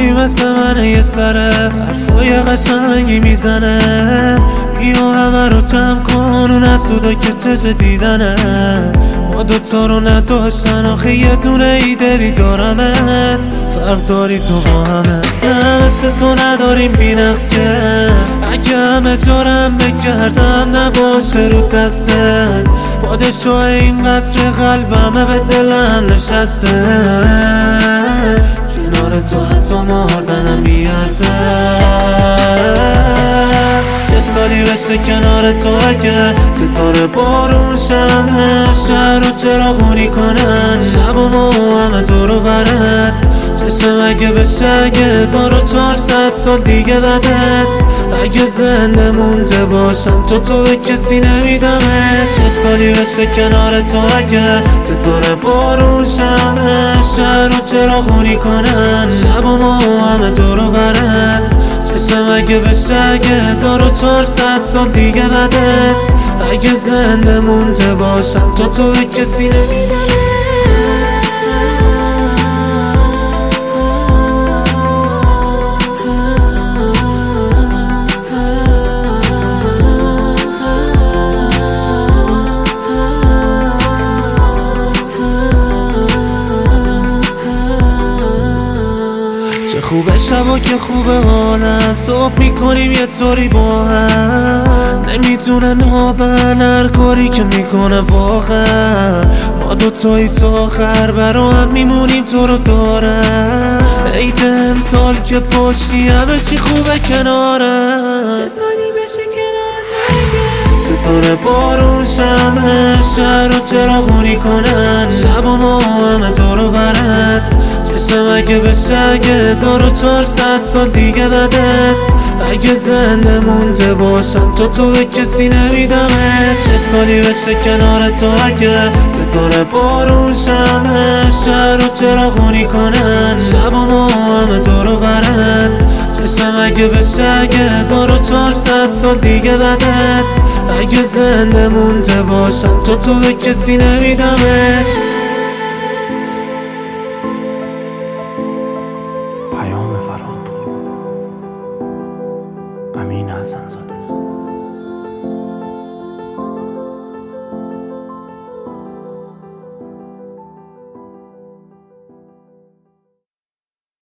خوبی مثل منه، یه سره حرفای قشنگی میزنه، بیا همه رو جمع کن و نسودا که چه دیدنه. ما دوتا رو نداشتن آخه یه دونه ای دلی دارمت، فرق داری تو با همه، نه مثل تو نداریم بی نقص که اگه همه جارم بگردم نباشه رو دسته. پادشاه این قصر قلبمه به دلم نشسته، کنار تو حتی مردنم میارزه. چه سالی بشه کنار تو اگه ستاره بارون شمه شهر رو چراغونی کنن، شب و ما همه دور و برت. چشم اگه بشه اگه 1400 سال دیگه بدت، اگه زنده مونده باشم تو به کسی نمیدمش. چه سالی بشه کنار تو اگه ستاره بارون شمه شهر رو چراغونی کنن، شب و ما همه دور و برت. چشم اگه بشه اگه 1400 سال دیگه بدت، اگه زنده مونده باشم تو به کسی نمیدمش. چه خوبه شبا که خوبه حالم، صبح میکنیم یه طوری با هم، نمیتونه نابن هر کاری که میکنه واقعا. ما دوتایی تا آخر برا هم میمونیم تو رو دارم، عید امسال که پاشتی همه چی خوبه کنارم. چه سالی بشه کنار تو اگه ستاره بارون شمه شهر رو چراغونی کنن، شب و ما همه دور و برت. چشم اگه بشه اگه 1400 سال دیگه بدت، اگه زنده مونده باشم تو به کسی نمیدمش. چه سالی بشه کنار تو اگه ستاره بارون شمه شهر رو چراغونی کنن، شب و ما همه دور و برت. چشم اگه بشه اگه 1400 سال دیگه بدت، اگه زنده مونده باشم تو به کسی نمیدمش. پیام فرهادپور، امین حسن‌زاده.